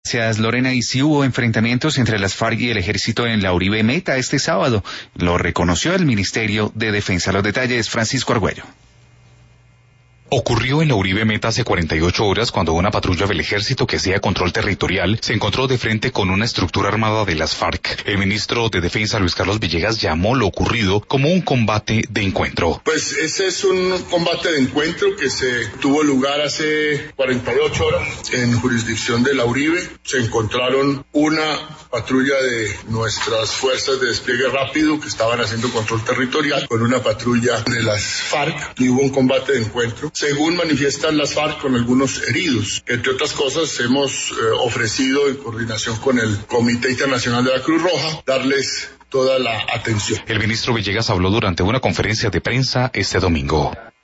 Gracias, Lorena. Y sí hubo enfrentamientos entre las FARC y el ejército en la Uribe Meta este sábado. Lo reconoció el Ministerio de Defensa. Los detalles, Francisco Argüello. Ocurrió en la Uribe Meta hace 48 horas cuando una patrulla del ejército que hacía control territorial se encontró de frente con una estructura armada de las FARC. El ministro de Defensa, Luis Carlos Villegas, llamó lo ocurrido como un combate de encuentro. Pues ese es un combate de encuentro que se tuvo lugar hace 48 horas en jurisdicción de la Uribe. Se encontraron una patrulla de nuestras fuerzas de despliegue rápido que estaban haciendo control territorial con una patrulla de las FARC y hubo un combate de encuentro. Según manifiestan las FARC, con algunos heridos. Entre otras cosas, hemos ofrecido en coordinación con el Comité Internacional de la Cruz Roja darles toda la atención. El ministro Villegas habló durante una conferencia de prensa este domingo.